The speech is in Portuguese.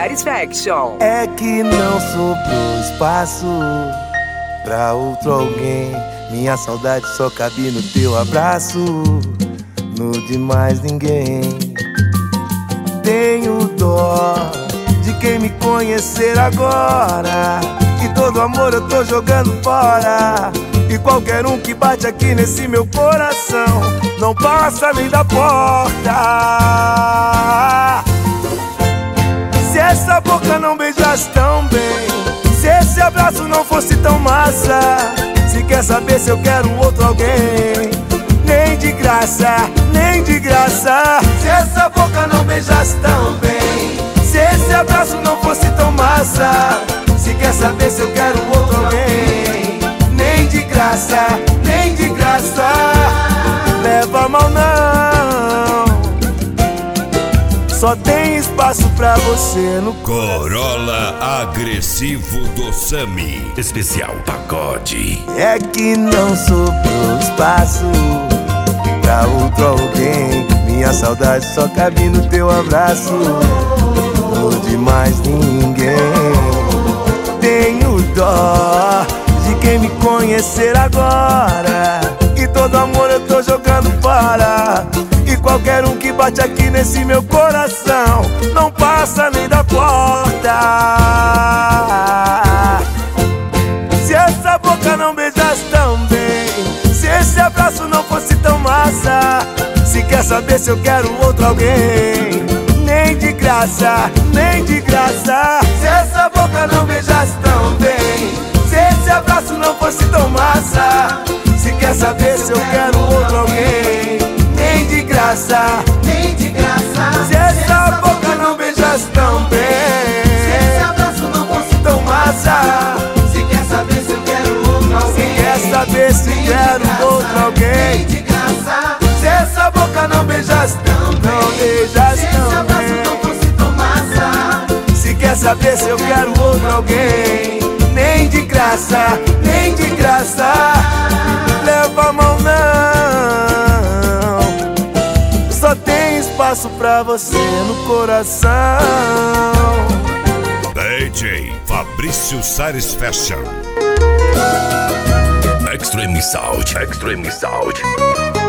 Satisfaction. É que não sobrou espaço pra outro alguém. Minha saudade só cabe no teu abraço, no de mais ninguém. Tenho dó de quem me conhecer agora, que todo amor eu tô jogando fora. E qualquer um que bate aqui nesse meu coração não passa nem da porta. Se essa boca não beijasse tão bem, se esse abraço não fosse tão massa, se quer saber se eu quero outro alguém, nem de graça, nem de graça. Se essa boca não beijasse tão bem, se esse abraço não fosse tão massa, se quer saber se eu quero outro alguém, nem de graça, nem de graça. Leva mal não, só tem espaço pra você no Corolla agressivo do Sami. Especial pagode. É que não sobrou espaço pra outro alguém. Minha saudade só cabe no teu abraço, no de mais ninguém. Tenho dó de quem me conhecer agora, e todo amor eu tô jogando fora. E qualquer um que bate aqui nesse meu coração não passa nem da porta. Se essa boca não beijasse tão bem, se esse abraço não fosse tão massa, se quer saber se eu quero outro alguém, nem de graça, nem de graça. Se essa boca não beijasse tão bem, se esse abraço não fosse tão massa, se quer saber se eu quero outro alguém, nem de graça, Nem de graça. se essa boca não beijasse tão bem, Se esse abraço não fosse tão massa, se quer saber se eu quero outro alguém, quer saber se quero outro alguém. nem de graça. Se essa boca não beijasse tão bem, não beijasse Se esse tão abraço não bem, fosse tão massa, se quer saber se eu quero outro alguém, nem de graça, nem de graça. Leva a mão não, só tem espaço pra você no coração. DJ Fabrício Satisfaction. Extreme Sound. Extreme Sound.